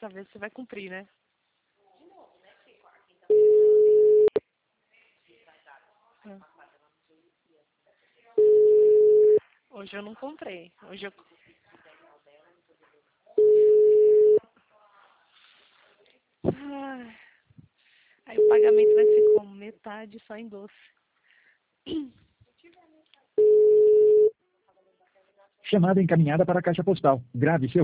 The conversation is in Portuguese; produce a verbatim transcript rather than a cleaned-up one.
dessa vez você vai cumprir, né? Hum. Hoje eu não comprei. Hoje eu... Ai. Aí o pagamento vai ser como? Metade só em doce. Chamada encaminhada para a caixa postal. Grave seu